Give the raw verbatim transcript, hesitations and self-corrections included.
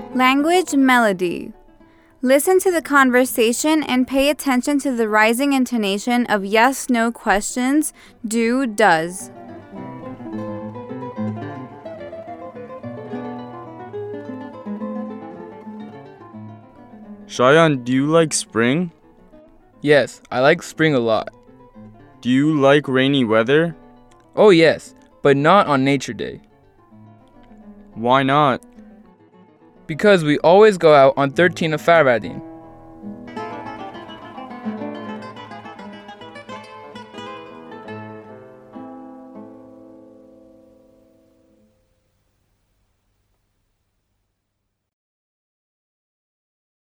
Language melody. Listen to the conversation and pay attention to the rising intonation of yes-no questions, do, does. Shayan, do you like spring? Yes, I like spring a lot. Do you like rainy weather? Oh yes, but not on Nature Day. Why not? Because we always go out on thirteenth of Farbardine.